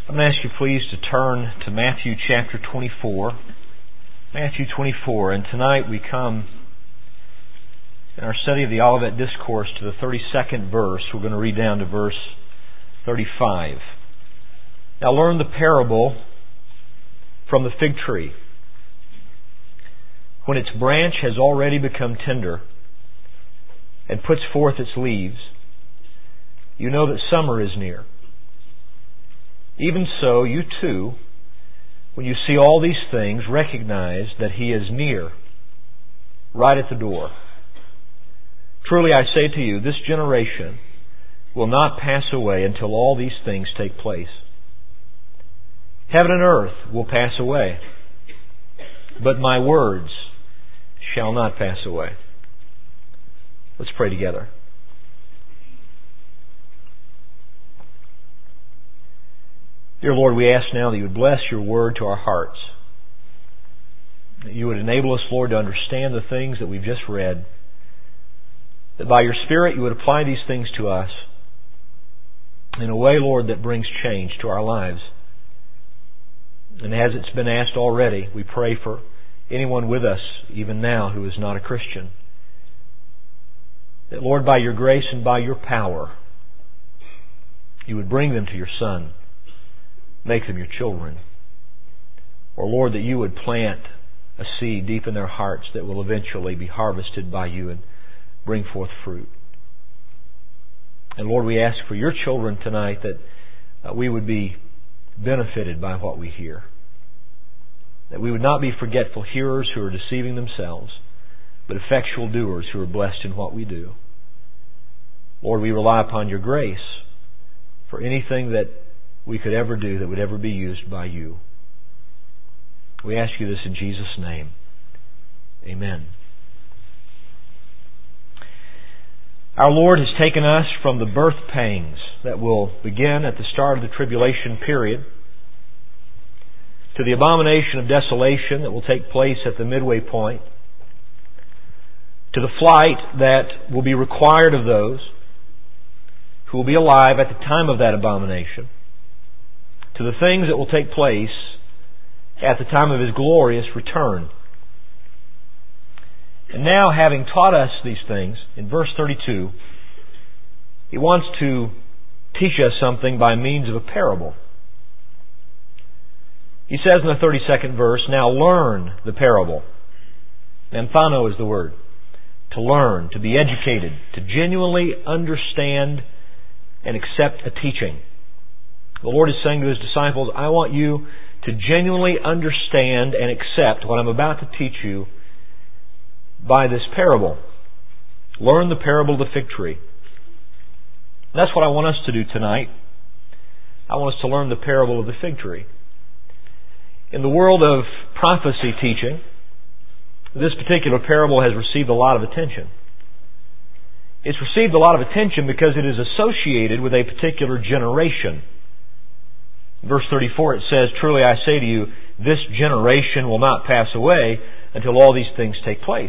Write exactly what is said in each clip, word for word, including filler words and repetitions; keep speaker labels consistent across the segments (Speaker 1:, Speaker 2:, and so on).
Speaker 1: I'm going to ask you please to turn to Matthew chapter twenty-four. Matthew twenty-four, and tonight we come in our study of the Olivet Discourse to the thirty-second verse. We're going to read down to verse thirty-five. Now learn the parable from the fig tree. When its branch has already become tender and puts forth its leaves, you know that summer is near. Even so, you too, when you see all these things, recognize that He is near, right at the door. Truly I say to you, this generation will not pass away until all these things take place. Heaven and earth will pass away, but my words shall not pass away. Let's pray together. Dear Lord, we ask now that you would bless your word to our hearts. That you would enable us, Lord, to understand the things that we've just read. That by your Spirit you would apply these things to us in a way, Lord, that brings change to our lives. And as it's been asked already, we pray for anyone with us, even now, who is not a Christian. That, Lord, by your grace and by your power, you would bring them to your Son. Make them your children. Or, Lord, that you would plant a seed deep in their hearts that will eventually be harvested by you and bring forth fruit. And, Lord, we ask for your children tonight that uh, we would be benefited by what we hear. That we would not be forgetful hearers who are deceiving themselves, but effectual doers who are blessed in what we do. Lord, we rely upon your grace for anything that we could ever do that would ever be used by you. We ask you this in Jesus' name. Amen. Our Lord has taken us from the birth pangs that will begin at the start of the tribulation period to the abomination of desolation that will take place at the midway point, to the flight that will be required of those who will be alive at the time of that abomination, to the things that will take place at the time of His glorious return. And now, having taught us these things, in verse thirty-two, He wants to teach us something by means of a parable. He says in the thirty-second verse, now learn the parable. Manthano is the word. To learn, to be educated, to genuinely understand and accept a teaching. The Lord is saying to His disciples, I want you to genuinely understand and accept what I'm about to teach you by this parable. Learn the parable of the fig tree. And that's what I want us to do tonight. I want us to learn the parable of the fig tree. In the world of prophecy teaching, this particular parable has received a lot of attention. It's received a lot of attention because it is associated with a particular generation. Verse thirty-four, it says, truly I say to you, this generation will not pass away until all these things take place.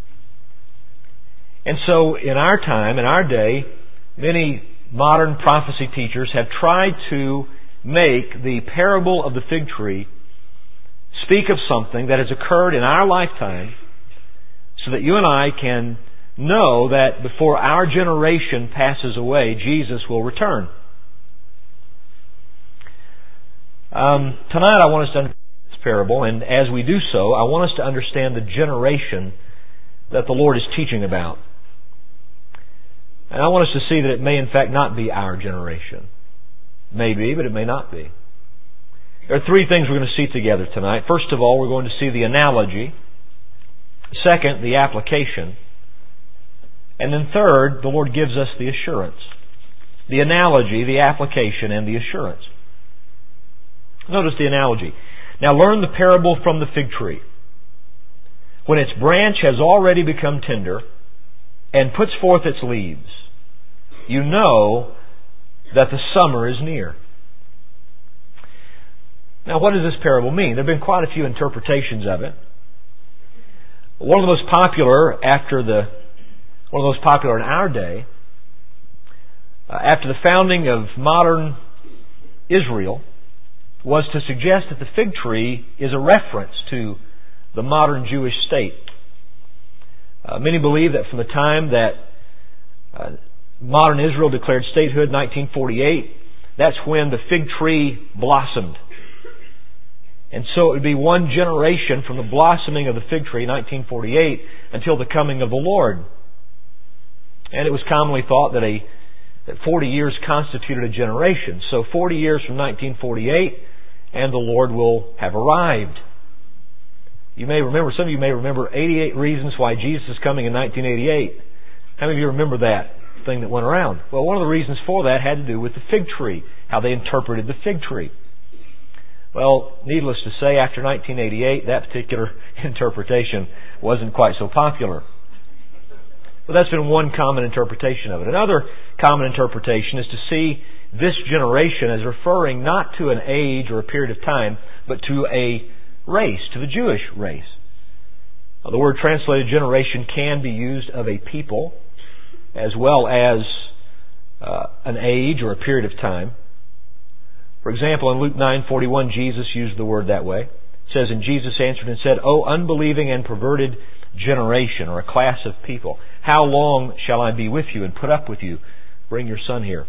Speaker 1: And so in our time, in our day, many modern prophecy teachers have tried to make the parable of the fig tree speak of something that has occurred in our lifetime so that you and I can know that before our generation passes away, Jesus will return. Um, tonight I want us to understand this parable, and as we do so, I want us to understand the generation that the Lord is teaching about. And I want us to see that it may in fact not be our generation. Maybe, but it may not be. There are three things we're going to see together tonight. First of all, we're going to see the analogy. Second, the application. And then third, the Lord gives us the assurance. The analogy, the application, and the assurance. Notice the analogy. Now learn the parable from the fig tree. When its branch has already become tender and puts forth its leaves, you know that the summer is near. Now, what does this parable mean? There have been quite a few interpretations of it. One of the most popular after the one of the most popular in our day, uh, after the founding of modern Israel, was to suggest that the fig tree is a reference to the modern Jewish state. Uh, many believe that from the time that uh, modern Israel declared statehood in nineteen forty-eight, that's when the fig tree blossomed. And so it would be one generation from the blossoming of the fig tree, nineteen forty-eight, until the coming of the Lord. And it was commonly thought that a that forty years constituted a generation. So forty years from nineteen forty-eight, and the Lord will have arrived. You may remember, some of you may remember eighty-eight reasons why Jesus is coming in nineteen eighty-eight. How many of you remember that thing that went around? Well, one of the reasons for that had to do with the fig tree, how they interpreted the fig tree. Well, needless to say, after nineteen eighty-eight, that particular interpretation wasn't quite so popular. But that's been one common interpretation of it. Another common interpretation is to see this generation as referring not to an age or a period of time, but to a race, to the Jewish race. Now, the word translated generation can be used of a people as well as uh, an age or a period of time. For example, in Luke nine forty-one, Jesus used the word that way. It says, "And Jesus answered and said, O unbelieving and perverted generation," or a class of people, "how long shall I be with you and put up with you? Bring your son here."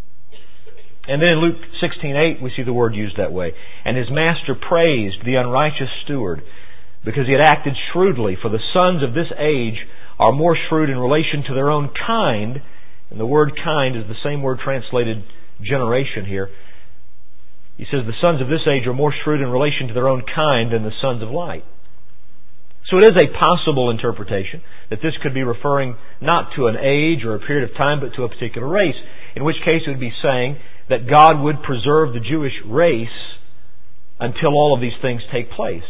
Speaker 1: And then in Luke sixteen eight, we see the word used that way. "And his master praised the unrighteous steward because he had acted shrewdly, for the sons of this age are more shrewd in relation to their own kind." And the word kind is the same word translated generation here. He says the sons of this age are more shrewd in relation to their own kind than the sons of light. So it is a possible interpretation that this could be referring not to an age or a period of time, but to a particular race, in which case it would be saying that God would preserve the Jewish race until all of these things take place.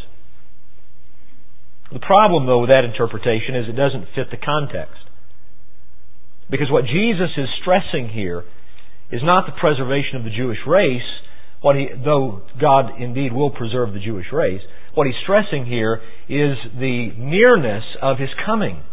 Speaker 1: The problem, though, with that interpretation is it doesn't fit the context. Because what Jesus is stressing here is not the preservation of the Jewish race, what he, though God indeed will preserve the Jewish race. What he's stressing here is the nearness of His coming.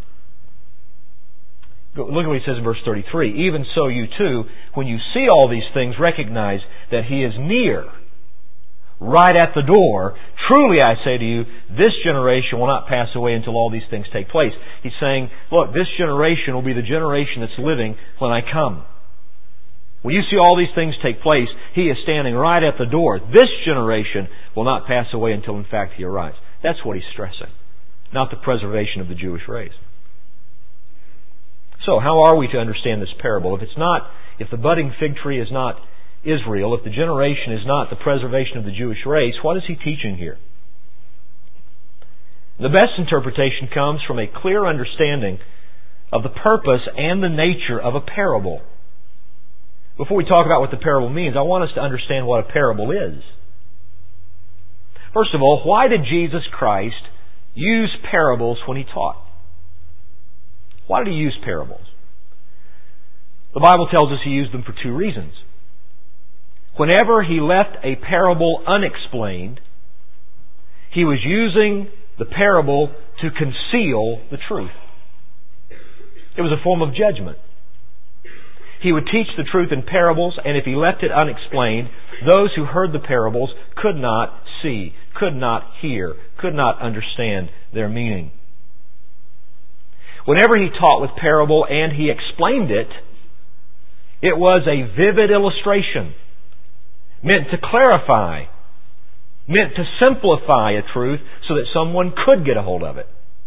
Speaker 1: Look at what he says in verse thirty-three. "Even so you too, when you see all these things, recognize that He is near, right at the door. Truly I say to you, this generation will not pass away until all these things take place." He's saying, look, this generation will be the generation that's living when I come. When you see all these things take place, He is standing right at the door. This generation will not pass away until, in fact, He arrives. That's what he's stressing, not the preservation of the Jewish race. So, how are we to understand this parable? If it's not, if the budding fig tree is not Israel, if the generation is not the preservation of the Jewish race, what is he teaching here? The best interpretation comes from a clear understanding of the purpose and the nature of a parable. Before we talk about what the parable means, I want us to understand what a parable is. First of all, why did Jesus Christ use parables when He taught? Why did He use parables? The Bible tells us He used them for two reasons. Whenever He left a parable unexplained, He was using the parable to conceal the truth. It was a form of judgment. He would teach the truth in parables, and if He left it unexplained, those who heard the parables could not see, could not hear, could not understand their meaning. Whenever He taught with parable and He explained it, it was a vivid illustration, meant to clarify, meant to simplify a truth so that someone could get a hold of it.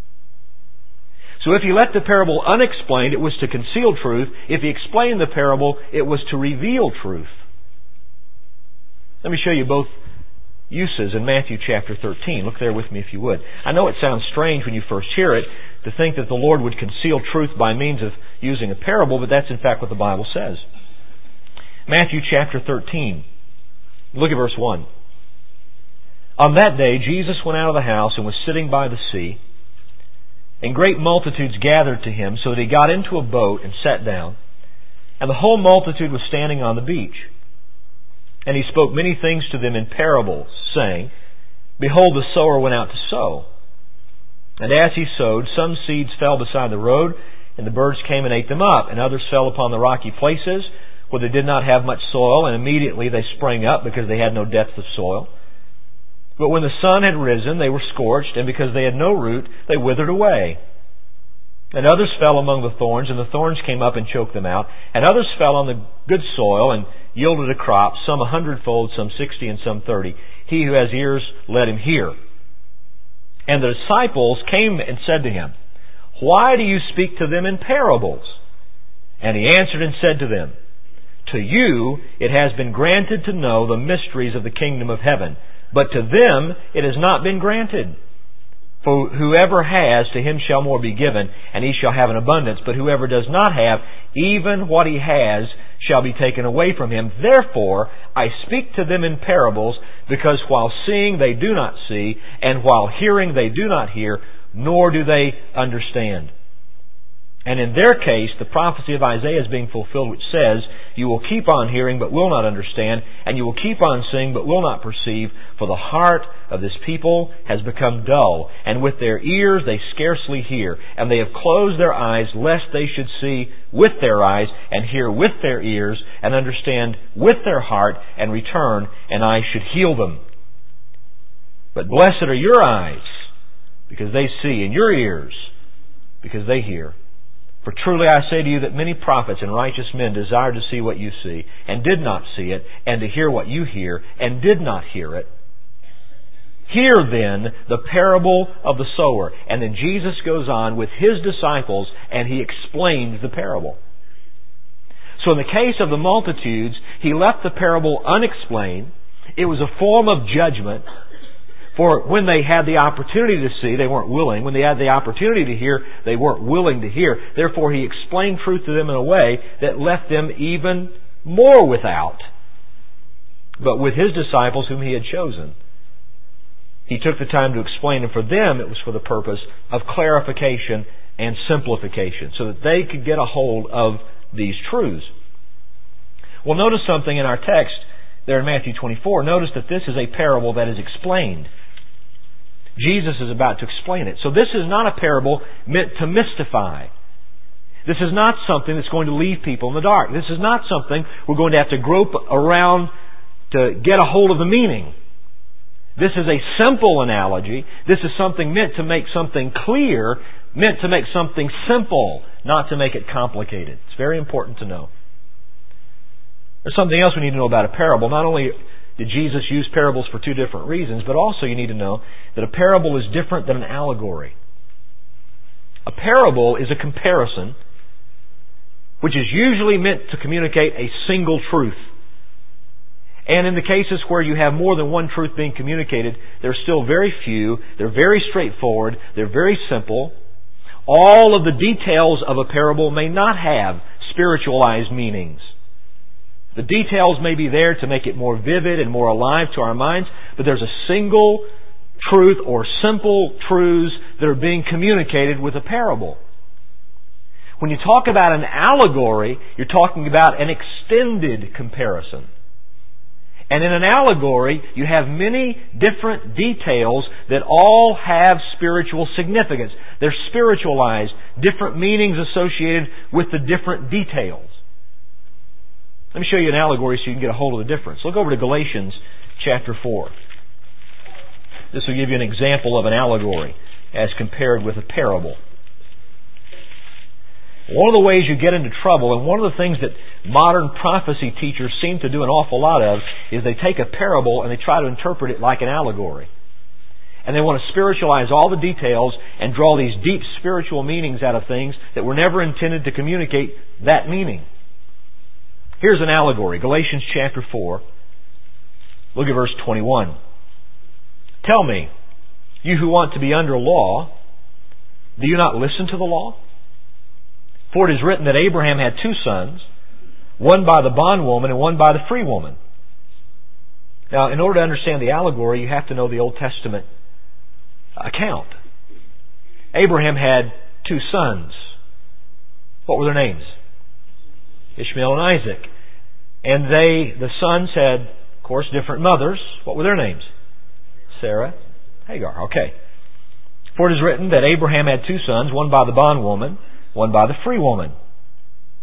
Speaker 1: So if He left the parable unexplained, it was to conceal truth. If He explained the parable, it was to reveal truth. Let me show you both uses in Matthew chapter thirteen. Look there with me if you would. I know it sounds strange when you first hear it to think that the Lord would conceal truth by means of using a parable, but that's in fact what the Bible says. Matthew chapter thirteen. Look at verse one. "On that day Jesus went out of the house and was sitting by the sea, and great multitudes gathered to Him, so that He got into a boat and sat down, and the whole multitude was standing on the beach. And He spoke many things to them in parables, saying, Behold, the sower went out to sow. And as he sowed, some seeds fell beside the road, and the birds came and ate them up, and others fell upon the rocky places, where they did not have much soil, and immediately they sprang up because they had no depth of soil. But when the sun had risen, they were scorched, and because they had no root, they withered away. And others fell among the thorns, and the thorns came up and choked them out. And others fell on the good soil and yielded a crop, some a hundredfold, some sixty, and some thirty. He who has ears, let him hear. And the disciples came and said to him, Why do you speak to them in parables? And he answered and said to them, To you it has been granted to know the mysteries of the kingdom of heaven, but to them it has not been granted. For whoever has, to him shall more be given, and he shall have an abundance. But whoever does not have, even what he has shall be taken away from him. Therefore I speak to them in parables, because while seeing they do not see, and while hearing they do not hear, nor do they understand. And in their case, the prophecy of Isaiah is being fulfilled, which says, You will keep on hearing, but will not understand, and you will keep on seeing, but will not perceive, for the heart of this people has become dull, and with their ears they scarcely hear, and they have closed their eyes, lest they should see with their eyes, and hear with their ears, and understand with their heart, and return, and I should heal them. But blessed are your eyes, because they see, and your ears, because they hear. For truly I say to you that many prophets and righteous men desired to see what you see, and did not see it, and to hear what you hear, and did not hear it. Hear then the parable of the sower. And then Jesus goes on with His disciples, and He explains the parable. So in the case of the multitudes, He left the parable unexplained. It was a form of judgment. For when they had the opportunity to see, they weren't willing. When they had the opportunity to hear, they weren't willing to hear. Therefore, He explained truth to them in a way that left them even more without. But with His disciples whom He had chosen, He took the time to explain. And for them, it was for the purpose of clarification and simplification, so that they could get a hold of these truths. Well, notice something in our text there in Matthew twenty-four. Notice that this is a parable that is explained. Jesus is about to explain it. So this is not a parable meant to mystify. This is not something that's going to leave people in the dark. This is not something we're going to have to grope around to get a hold of the meaning. This is a simple analogy. This is something meant to make something clear, meant to make something simple, not to make it complicated. It's very important to know. There's something else we need to know about a parable. Not only did Jesus use parables for two different reasons, but also you need to know that a parable is different than an allegory. A parable is a comparison which is usually meant to communicate a single truth. And in the cases where you have more than one truth being communicated, they're still very few, they're very straightforward, they're very simple. All of the details of a parable may not have spiritualized meanings. The details may be there to make it more vivid and more alive to our minds, but there's a single truth or simple truths that are being communicated with a parable. When you talk about an allegory, you're talking about an extended comparison. And in an allegory, you have many different details that all have spiritual significance. They're spiritualized, different meanings associated with the different details. Let me show you an allegory so you can get a hold of the difference. Look over to Galatians chapter four. This will give you an example of an allegory as compared with a parable. One of the ways you get into trouble, and one of the things that modern prophecy teachers seem to do an awful lot of, is they take a parable and they try to interpret it like an allegory. And they want to spiritualize all the details and draw these deep spiritual meanings out of things that were never intended to communicate that meaning. Here's an allegory. Galatians chapter four. Look at verse twenty-one. Tell me, you who want to be under law, do you not listen to the law? For it is written that Abraham had two sons, one by the bondwoman and one by the free woman. Now, in order to understand the allegory, you have to know the Old Testament account. Abraham had two sons. What were their names? Ishmael and Isaac. And they, the sons had, of course, different mothers. What were their names? Sarah, Hagar. Okay. For it is written that Abraham had two sons, one by the bondwoman, one by the free woman.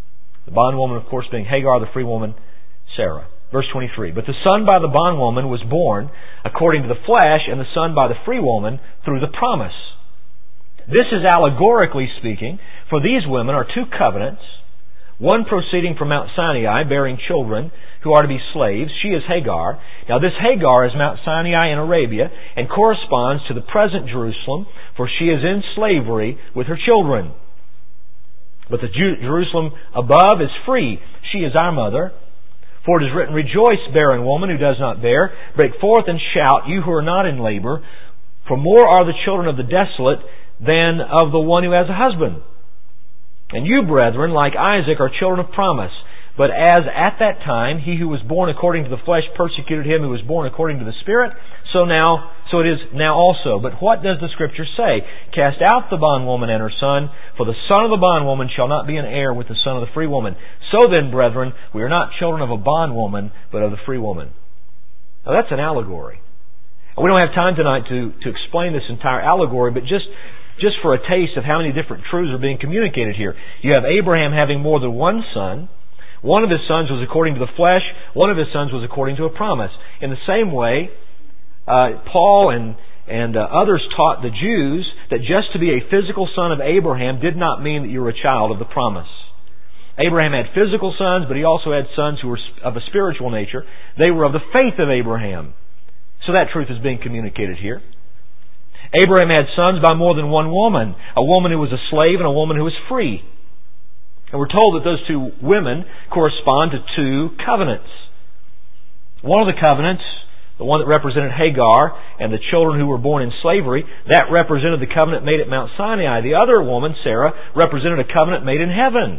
Speaker 1: The bondwoman, of course, being Hagar, the free woman, Sarah. Verse twenty-three, but the son by the bondwoman was born according to the flesh, and the son by the free woman through the promise. This is allegorically speaking, for these women are two covenants, one proceeding from Mount Sinai, bearing children who are to be slaves. She is Hagar. Now this Hagar is Mount Sinai in Arabia, and corresponds to the present Jerusalem, for she is in slavery with her children. But the Jerusalem above is free. She is our mother. For it is written, rejoice, barren woman who does not bear. Break forth and shout, you who are not in labor. For more are the children of the desolate than of the one who has a husband. And you, brethren, like Isaac, are children of promise. But as at that time he who was born according to the flesh persecuted him who was born according to the Spirit, so now, so it is now also. But what does the Scripture say? Cast out the bondwoman and her son, for the son of the bondwoman shall not be an heir with the son of the free woman. So then, brethren, we are not children of a bondwoman, but of the free woman. Now that's an allegory. We don't have time tonight to, to explain this entire allegory, but just, just for a taste of how many different truths are being communicated here. You have Abraham having more than one son. One of his sons was according to the flesh. One of his sons was according to a promise. In the same way, uh, Paul and and uh, others taught the Jews that just to be a physical son of Abraham did not mean that you were a child of the promise. Abraham had physical sons, but he also had sons who were of a spiritual nature. They were of the faith of Abraham. So that truth is being communicated here. Abraham had sons by more than one woman. A woman who was a slave and a woman who was free. And we're told that those two women correspond to two covenants. One of the covenants, the one that represented Hagar and the children who were born in slavery, that represented the covenant made at Mount Sinai. The other woman, Sarah, represented a covenant made in heaven.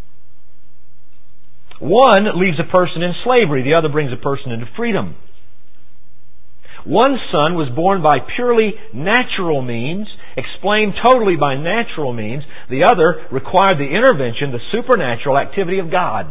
Speaker 1: One leaves a person in slavery, the other brings a person into freedom. One son was born by purely natural means, explained totally by natural means. The other required the intervention, the supernatural activity of God.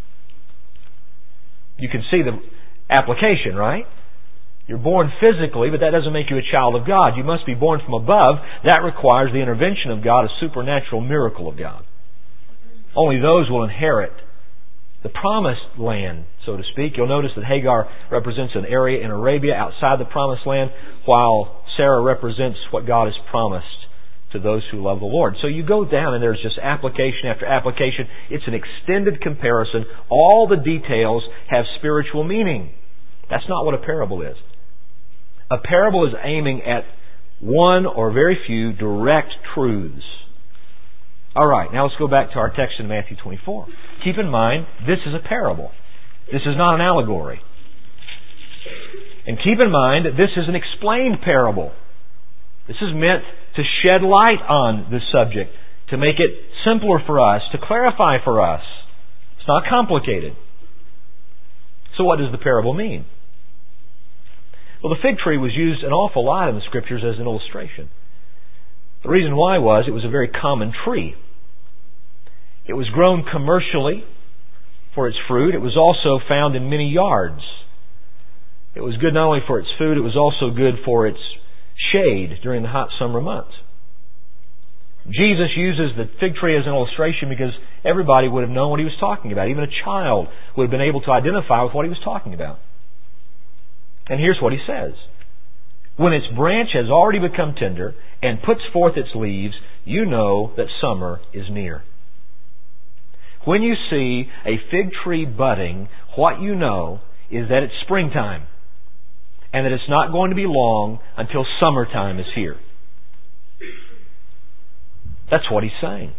Speaker 1: You can see the application, right? You're born physically, but that doesn't make you a child of God. You must be born from above. That requires the intervention of God, a supernatural miracle of God. Only those will inherit the promised land, so to speak. You'll notice that Hagar represents an area in Arabia outside the promised land, while Sarah represents what God has promised to those who love the Lord. So you go down and there's just application after application. It's an extended comparison. All the details have spiritual meaning. That's not what a parable is. A parable is aiming at one or very few direct truths. All right, now let's go back to our text in Matthew twenty-four. Keep in mind, this is a parable. This is not an allegory. And keep in mind that this is an explained parable. This is meant to shed light on this subject, to make it simpler for us, to clarify for us. It's not complicated. So what does the parable mean? Well, the fig tree was used an awful lot in the Scriptures as an illustration. The reason why was it was a very common tree. It was grown commercially for its fruit. It was also found in many yards. It was good not only for its food, it was also good for its shade during the hot summer months. Jesus uses the fig tree as an illustration because everybody would have known what he was talking about. Even a child would have been able to identify with what he was talking about. And here's what he says. When its branch has already become tender and puts forth its leaves, you know that summer is near. When you see a fig tree budding, what you know is that it's springtime and that it's not going to be long until summertime is here. That's what he's saying.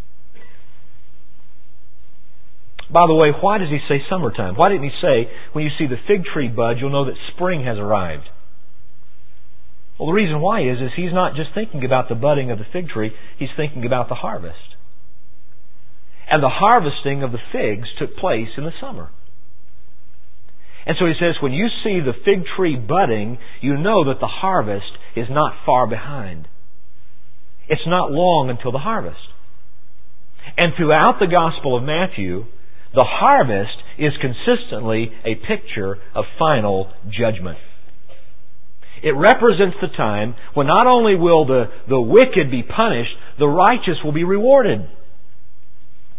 Speaker 1: By the way, why does he say summertime? Why didn't he say, when you see the fig tree bud, you'll know that spring has arrived? Well, the reason why is, is he's not just thinking about the budding of the fig tree, he's thinking about the harvest. And the harvesting of the figs took place in the summer. And so he says, when you see the fig tree budding, you know that the harvest is not far behind. It's not long until the harvest. And throughout the Gospel of Matthew, the harvest is consistently a picture of final judgment. It represents the time when not only will the, the wicked be punished, the righteous will be rewarded.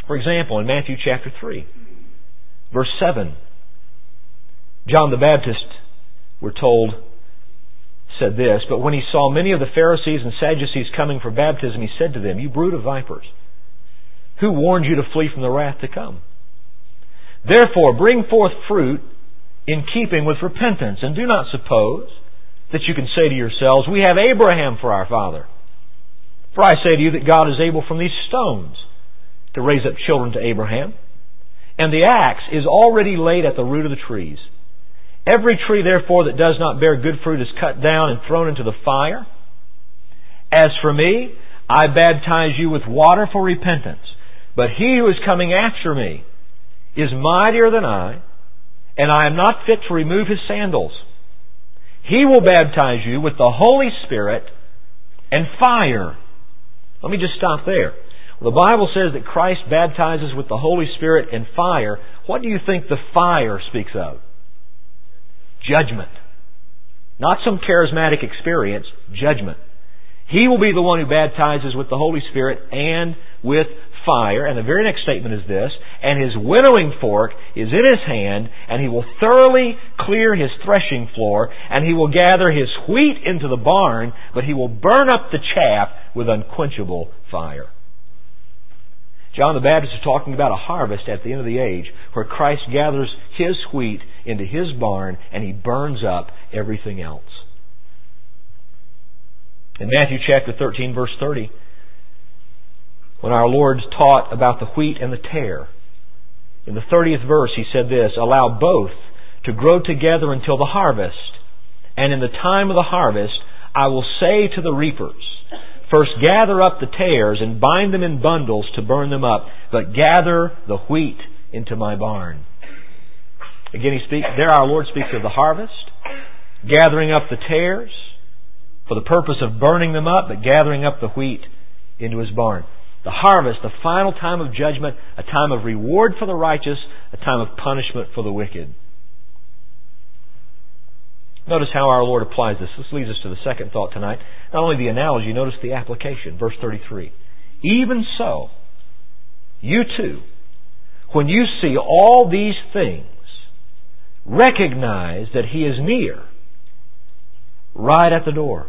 Speaker 1: For example, in Matthew chapter three, verse seven, John the Baptist, we're told, said this, "But when he saw many of the Pharisees and Sadducees coming for baptism, he said to them, 'You brood of vipers, who warned you to flee from the wrath to come? Therefore bring forth fruit in keeping with repentance, and do not suppose that you can say to yourselves, we have Abraham for our father. For I say to you that God is able from these stones to raise up children to Abraham. And the axe is already laid at the root of the trees. Every tree, therefore, that does not bear good fruit is cut down and thrown into the fire. As for me, I baptize you with water for repentance. But he who is coming after me is mightier than I, and I am not fit to remove his sandals. He will baptize you with the Holy Spirit and fire.'" Let me just stop there. The Bible says that Christ baptizes with the Holy Spirit and fire. What do you think the fire speaks of? Judgment. Not some charismatic experience, judgment. He will be the one who baptizes with the Holy Spirit and with fire. And the very next statement is this, "And his winnowing fork is in his hand, and he will thoroughly clear his threshing floor, and he will gather his wheat into the barn, but he will burn up the chaff with unquenchable fire." John the Baptist is talking about a harvest at the end of the age where Christ gathers his wheat into his barn and he burns up everything else. In Matthew chapter thirteen, verse thirty, when our Lord taught about the wheat and the tare, in the thirtieth verse he said this, "Allow both to grow together until the harvest, and in the time of the harvest I will say to the reapers, first gather up the tares and bind them in bundles to burn them up, but gather the wheat into my barn." Again, he speaks, there our Lord speaks of the harvest, gathering up the tares for the purpose of burning them up, but gathering up the wheat into his barn. The harvest, the final time of judgment, a time of reward for the righteous, a time of punishment for the wicked. Notice how our Lord applies this. This leads us to the second thought tonight. Not only the analogy, notice the application. Verse thirty-three. "Even so, you too, when you see all these things, recognize that He is near, right at the door."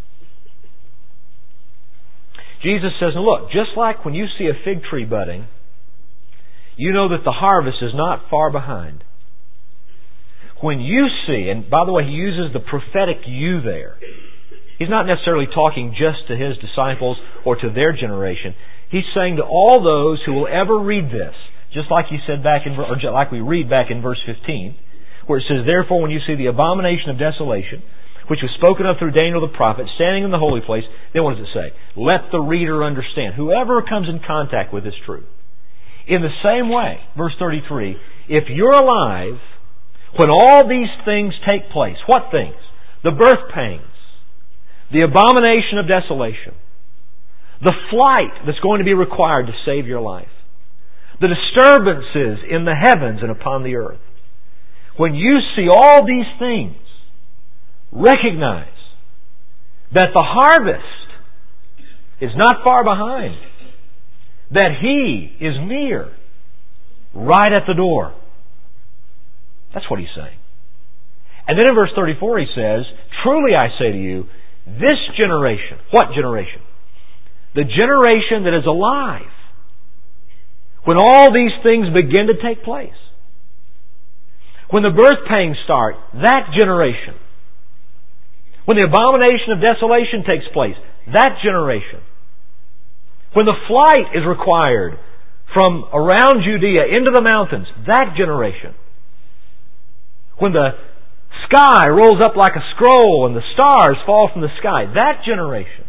Speaker 1: Jesus says, look, just like when you see a fig tree budding, you know that the harvest is not far behind. When you see, and by the way, He uses the prophetic you there. He's not necessarily talking just to His disciples or to their generation. He's saying to all those who will ever read this, just like He said back in, or like we read back in verse fifteen, where it says, "Therefore, when you see the abomination of desolation, which was spoken of through Daniel the prophet, standing in the holy place," then what does it say? "Let the reader understand." Whoever comes in contact with this truth. In the same way, verse thirty-three, if you're alive when all these things take place, what things? The birth pangs, the abomination of desolation, the flight that's going to be required to save your life, the disturbances in the heavens and upon the earth. When you see all these things, recognize that the harvest is not far behind, that He is near, right at the door. That's what He's saying. And then in verse thirty-four He says, "Truly I say to you, this generation," what generation? The generation that is alive when all these things begin to take place. When the birth pangs start, that generation. When the abomination of desolation takes place, that generation. When the flight is required from around Judea into the mountains, that generation. When the sky rolls up like a scroll and the stars fall from the sky, that generation.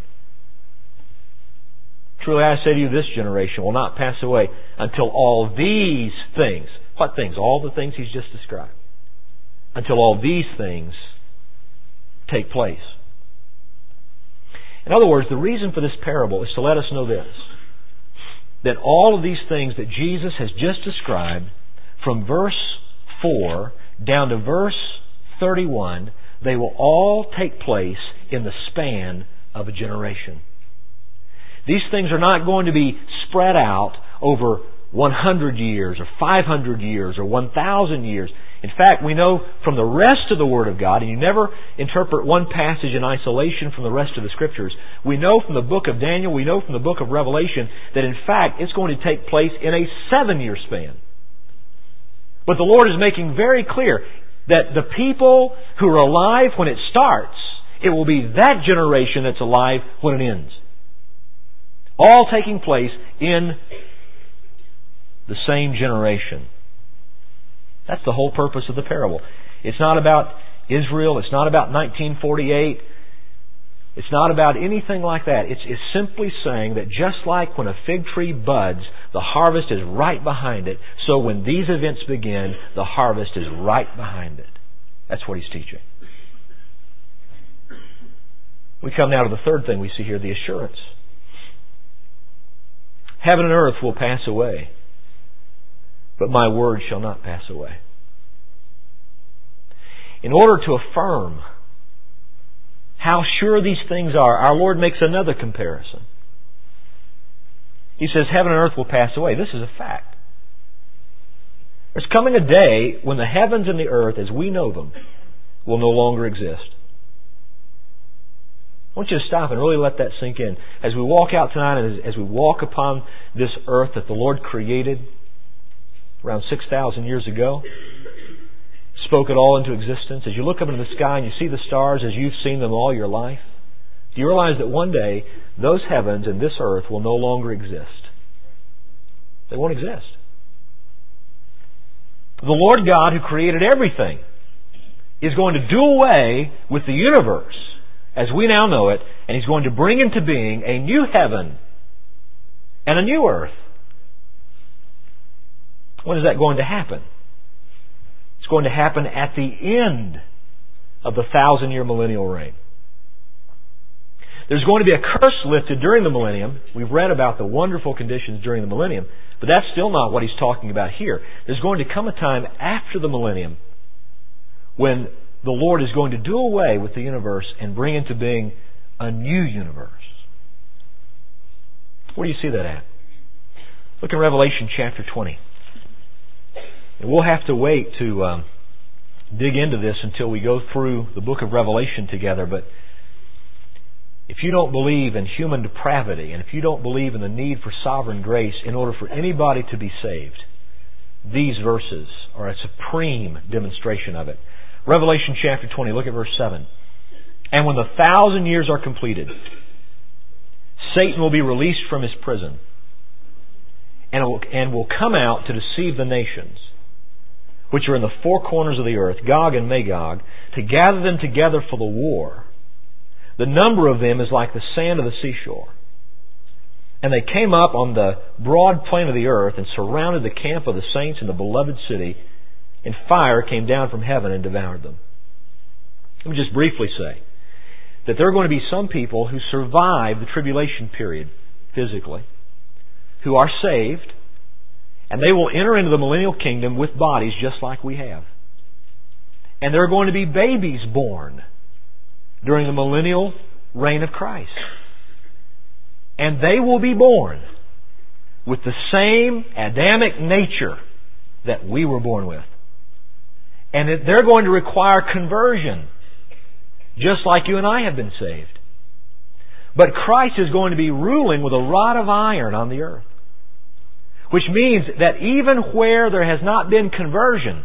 Speaker 1: Truly I say to you, this generation will not pass away until all these things, what things? All the things He's just described. Until all these things take place. In other words, the reason for this parable is to let us know this, that all of these things that Jesus has just described, from verse four down to verse thirty-one, they will all take place in the span of a generation. These things are not going to be spread out over one hundred years or five hundred years or one thousand years. In fact, we know from the rest of the Word of God, and you never interpret one passage in isolation from the rest of the Scriptures, we know from the book of Daniel, we know from the book of Revelation, that in fact it's going to take place in a seven-year span. But the Lord is making very clear that the people who are alive when it starts, it will be that generation that's alive when it ends. All taking place in the same generation. That's the whole purpose of the parable. It's not about Israel. It's not about nineteen forty-eight. It's not about anything like that. It's, it's simply saying that just like when a fig tree buds, the harvest is right behind it. So when these events begin, the harvest is right behind it. That's what he's teaching. We come now to the third thing we see here, the assurance. Heaven and earth will pass away, but my word shall not pass away. In order to affirm how sure these things are, our Lord makes another comparison. He says, heaven and earth will pass away. This is a fact. There's coming a day when the heavens and the earth, as we know them, will no longer exist. I want you to stop and really let that sink in. As we walk out tonight, and as, as we walk upon this earth that the Lord created around six thousand years ago, spoke it all into existence. As you look up into the sky and you see the stars as you've seen them all your life, do you realize that one day those heavens and this earth will no longer exist? They won't exist. The Lord God who created everything is going to do away with the universe as we now know it, and He's going to bring into being a new heaven and a new earth. When is that going to happen? It's going to happen at the end of the thousand-year millennial reign. There's going to be a curse lifted during the millennium. We've read about the wonderful conditions during the millennium, but that's still not what he's talking about here. There's going to come a time after the millennium when the Lord is going to do away with the universe and bring into being a new universe. Where do you see that at? Look in Revelation chapter twenty. And we'll have to wait to um, dig into this until we go through the book of Revelation together, but if you don't believe in human depravity, and if you don't believe in the need for sovereign grace in order for anybody to be saved, these verses are a supreme demonstration of it. Revelation chapter twenty, look at verse seven. And when the thousand years are completed, Satan will be released from his prison and will, and will come out to deceive the nations, which are in the four corners of the earth, Gog and Magog, to gather them together for the war. The number of them is like the sand of the seashore. And they came up on the broad plain of the earth and surrounded the camp of the saints in the beloved city, and fire came down from heaven and devoured them. Let me just briefly say that there are going to be some people who survive the tribulation period physically, who are saved, and they will enter into the millennial kingdom with bodies just like we have. And there are going to be babies born during the millennial reign of Christ. And they will be born with the same Adamic nature that we were born with. And they're going to require conversion, just like you and I have been saved. But Christ is going to be ruling with a rod of iron on the earth. Which means that even where there has not been conversion,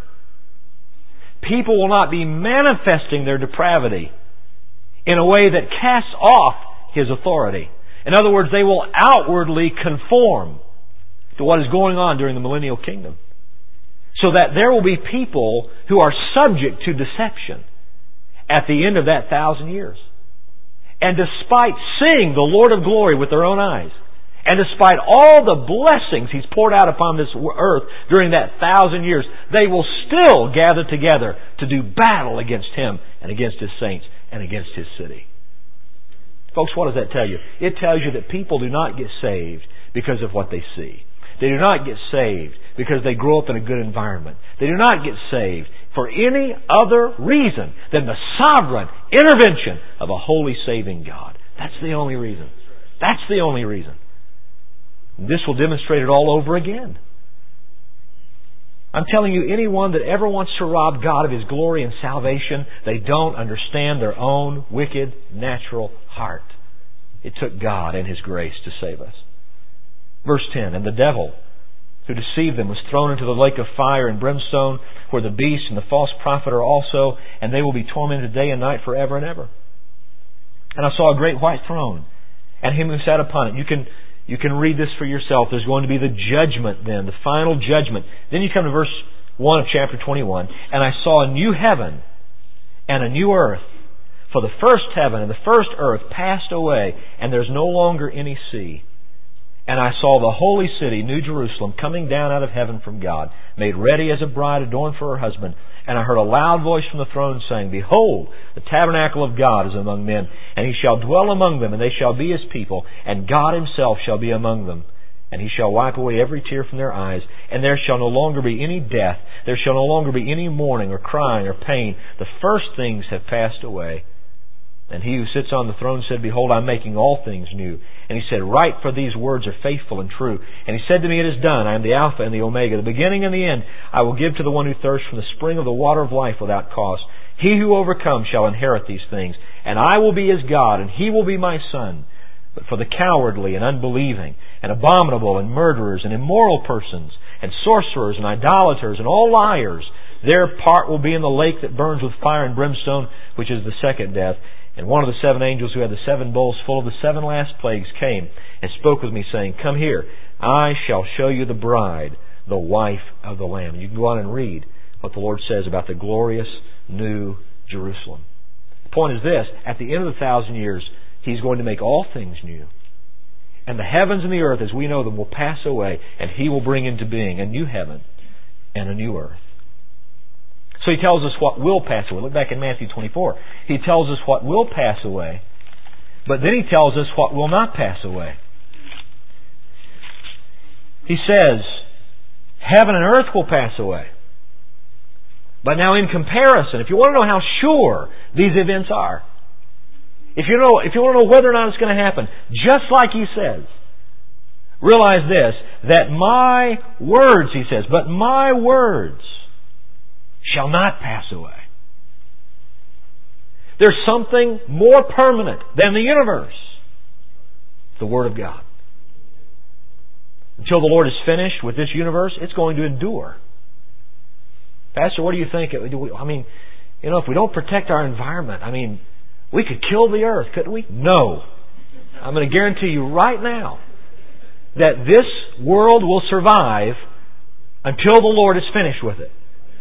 Speaker 1: people will not be manifesting their depravity in a way that casts off His authority. In other words, they will outwardly conform to what is going on during the millennial kingdom. So that there will be people who are subject to deception at the end of that thousand years. And despite seeing the Lord of glory with their own eyes, and despite all the blessings He's poured out upon this earth during that thousand years, they will still gather together to do battle against Him and against His saints and against His city. Folks, what does that tell you? It tells you that people do not get saved because of what they see. They do not get saved because they grow up in a good environment. They do not get saved for any other reason than the sovereign intervention of a holy saving God. That's the only reason. That's the only reason. This will demonstrate it all over again I'm telling you, anyone that ever wants to rob God of His glory and salvation, they don't understand their own wicked, natural heart. It took God and His grace to save us. Verse ten, and the devil who deceived them was thrown into the lake of fire and brimstone, where the beast and the false prophet are also, and they will be tormented day and night forever and ever. And I saw a great white throne, and Him who sat upon it. You can you can read this for yourself. There's going to be the judgment then, the final judgment. Then you come to verse one of chapter twenty-one, and I saw a new heaven and a new earth. For the first heaven and the first earth passed away, and there's no longer any sea. And I saw the holy city, New Jerusalem, coming down out of heaven from God, made ready as a bride adorned for her husband. And I heard a loud voice from the throne saying, Behold, the tabernacle of God is among men, and He shall dwell among them, and they shall be His people, and God Himself shall be among them. And He shall wipe away every tear from their eyes, and there shall no longer be any death, there shall no longer be any mourning or crying or pain. The first things have passed away. And He who sits on the throne said, Behold, I'm making all things new. And He said, Write, for these words are faithful and true. And He said to me, It is done. I am the Alpha and the Omega, the beginning and the end. I will give to the one who thirsts from the spring of the water of life without cost. He who overcomes shall inherit these things. And I will be his God, and he will be my son. But for the cowardly and unbelieving, and abominable, and murderers, and immoral persons, and sorcerers, and idolaters, and all liars, their part will be in the lake that burns with fire and brimstone, which is the second death. And one of the seven angels who had the seven bowls full of the seven last plagues came and spoke with me, saying, Come here, I shall show you the bride, the wife of the Lamb. You can go on and read what the Lord says about the glorious new Jerusalem. The point is this, at the end of the thousand years, He's going to make all things new. And the heavens and the earth, as we know them, will pass away, and He will bring into being a new heaven and a new earth. So He tells us what will pass away. Look back in Matthew twenty-four. He tells us what will pass away, but then He tells us what will not pass away. He says, Heaven and earth will pass away. But now in comparison, if you want to know how sure these events are, if you know, if you want to know whether or not it's going to happen, just like He says, realize this, that my words, He says, but my words shall not pass away. There's something more permanent than the universe. The Word of God. Until the Lord is finished with this universe, it's going to endure. Pastor, what do you think? I mean, you know, if we don't protect our environment, I mean, we could kill the earth, couldn't we? No. I'm going to guarantee you right now that this world will survive until the Lord is finished with it.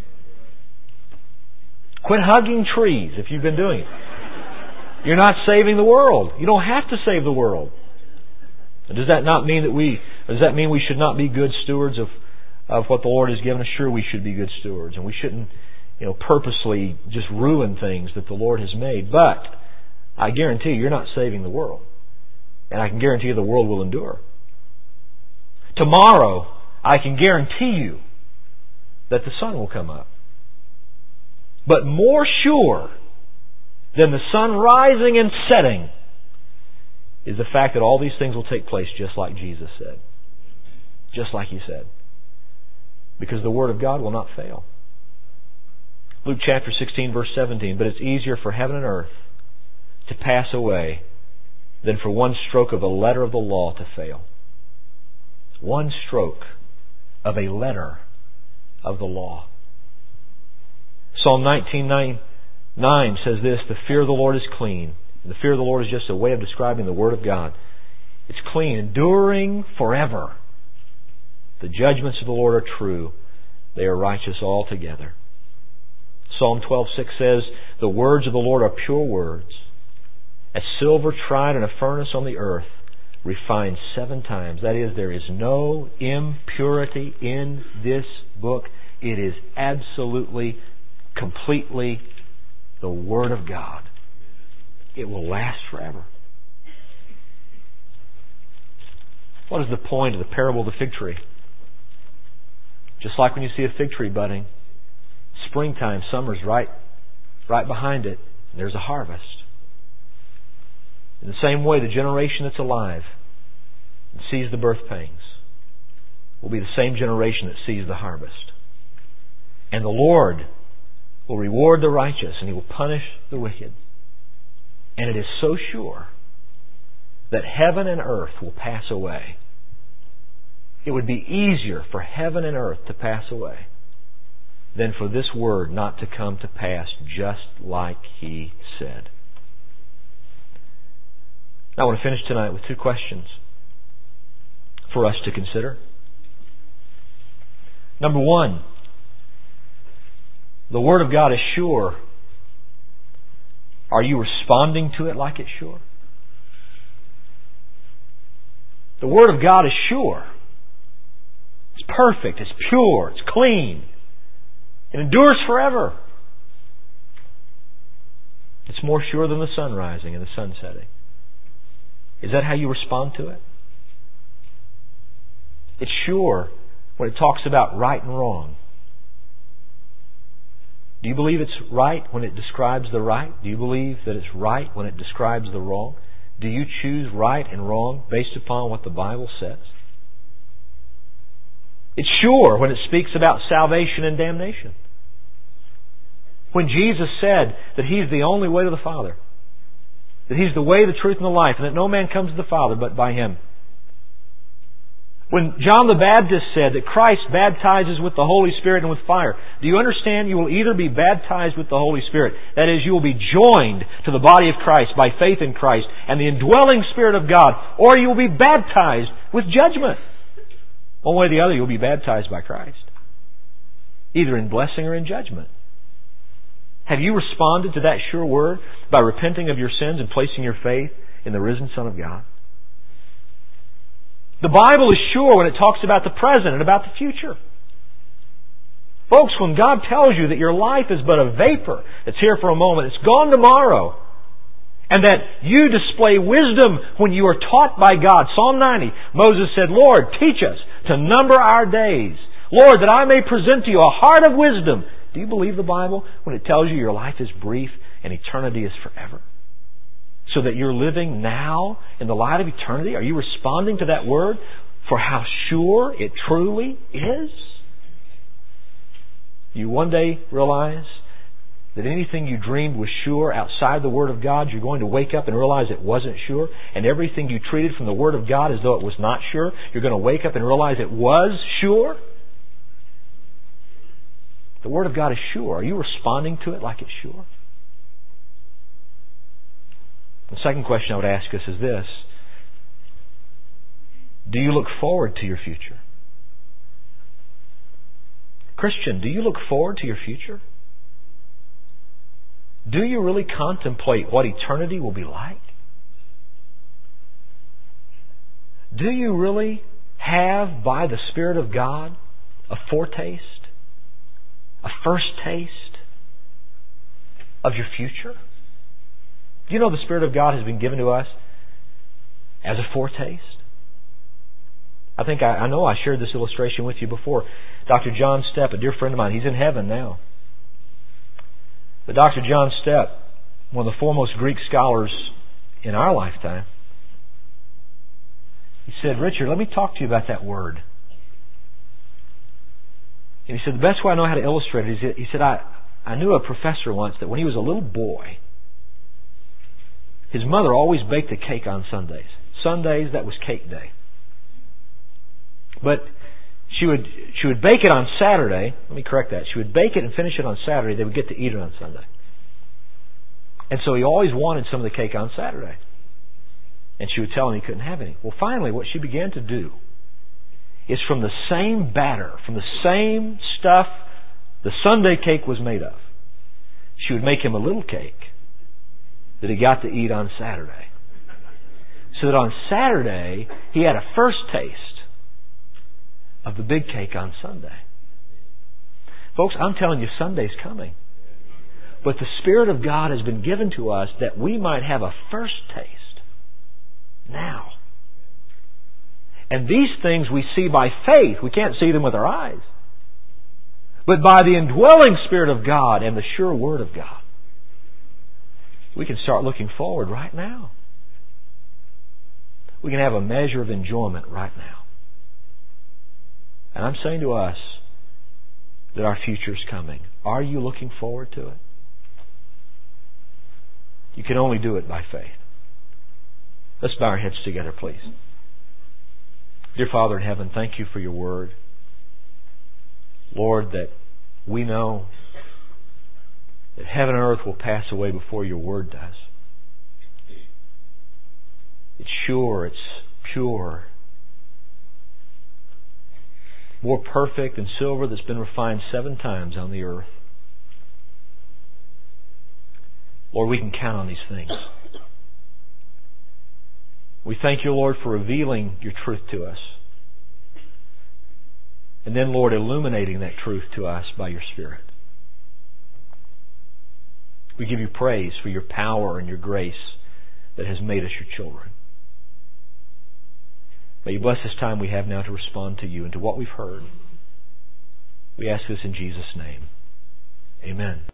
Speaker 1: Quit hugging trees if you've been doing it. You're not saving the world. You don't have to save the world. Does that not mean that we, does that mean we should not be good stewards of, of what the Lord has given us? Sure, we should be good stewards. And we shouldn't, you know, purposely just ruin things that the Lord has made. But I guarantee you, you're not saving the world. And I can guarantee you the world will endure. Tomorrow, I can guarantee you that the sun will come up. But more sure than the sun rising and setting is the fact that all these things will take place just like Jesus said. Just like He said. Because the Word of God will not fail. Luke chapter sixteen verse seventeen, but it's easier for heaven and earth to pass away than for one stroke of a letter of the law to fail. One stroke of a letter of the law. Psalm nineteen nine says this, the fear of the Lord is clean. The fear of the Lord is just a way of describing the Word of God. It's clean, enduring forever. The judgments of the Lord are true. They are righteous altogether. Psalm twelve six says, the words of the Lord are pure words, as silver tried in a furnace on the earth, refined seven times. That is, there is no impurity in this book. It is absolutely, completely the Word of God. It will last forever. What is the point of the parable of the fig tree? Just like when you see a fig tree budding, springtime, summer's right, right behind it, and there's a harvest. In the same way, the generation that's alive and sees the birth pangs will be the same generation that sees the harvest. And the Lord will reward the righteous and He will punish the wicked. And it is so sure that heaven and earth will pass away. It would be easier for heaven and earth to pass away than for this word not to come to pass just like He said. I want to finish tonight with two questions for us to consider. Number one, the Word of God is sure. Are you responding to it like it's sure? The Word of God is sure. It's perfect. It's pure. It's clean. It endures forever. It's more sure than the sun rising and the sun setting. Is that how you respond to it? It's sure when it talks about right and wrong. Do you believe it's right when it describes the right? Do you believe that it's right when it describes the wrong? Do you choose right and wrong based upon what the Bible says? It's sure when it speaks about salvation and damnation. When Jesus said that He's the only way to the Father, that He's the way, the truth, and the life, and that no man comes to the Father but by Him. When John the Baptist said that Christ baptizes with the Holy Spirit and with fire, do you understand you will either be baptized with the Holy Spirit, that is, you will be joined to the body of Christ by faith in Christ and the indwelling Spirit of God, or you will be baptized with judgment. One way or the other, you'll be baptized by Christ, either in blessing or in judgment. Have you responded to that sure word by repenting of your sins and placing your faith in the risen Son of God? The Bible is sure when it talks about the present and about the future. Folks, when God tells you that your life is but a vapor that's here for a moment, it's gone tomorrow, and that you display wisdom when you are taught by God. Psalm ninety, Moses said, Lord, teach us to number our days. Lord, that I may present to you a heart of wisdom. Do you believe the Bible when it tells you your life is brief and eternity is forever? So that you're living now in the light of eternity? Are you responding to that word for how sure it truly is? You one day realize that anything you dreamed was sure outside the Word of God, you're going to wake up and realize it wasn't sure. And everything you treated from the Word of God as though it was not sure, you're going to wake up and realize it was sure. The Word of God is sure. Are you responding to it like it's sure? The second question I would ask us is this. Do you look forward to your future? Christian, do you look forward to your future? Do you really contemplate what eternity will be like? Do you really have, by the Spirit of God, a foretaste, a first taste of your future? Do you know the Spirit of God has been given to us as a foretaste? I think I, I know I shared this illustration with you before. Doctor John Stepp, a dear friend of mine, he's in heaven now. But Doctor John Stepp, one of the foremost Greek scholars in our lifetime, he said, Richard, let me talk to you about that word. And he said, the best way I know how to illustrate it is, he said, I, I knew a professor once that when he was a little boy, his mother always baked a cake on Sundays. Sundays, that was cake day. But she would she would bake it on Saturday. Let me correct that. She would bake it and finish it on Saturday. They would get to eat it on Sunday. And so he always wanted some of the cake on Saturday. And she would tell him he couldn't have any. Well, finally, what she began to do is from the same batter, from the same stuff the Sunday cake was made of, she would make him a little cake that he got to eat on Saturday. So that on Saturday, he had a first taste of the big cake on Sunday. Folks, I'm telling you, Sunday's coming. But the Spirit of God has been given to us that we might have a first taste now. And these things we see by faith. We can't see them with our eyes. But by the indwelling Spirit of God and the sure Word of God, we can start looking forward right now. We can have a measure of enjoyment right now. And I'm saying to us, that our future is coming. Are you looking forward to it? You can only do it by faith. Let's bow our heads together, please. Dear Father in heaven, thank you for your word. Lord, that we know that heaven and earth will pass away before your word does. It's sure, it's pure, more perfect than silver that's been refined seven times on the earth. Lord, we can count on these things. We thank you, Lord, for revealing your truth to us. And then, Lord, illuminating that truth to us by your Spirit. We give you praise for your power and your grace that has made us your children. May you bless this time we have now to respond to you and to what we've heard. We ask this in Jesus' name. Amen.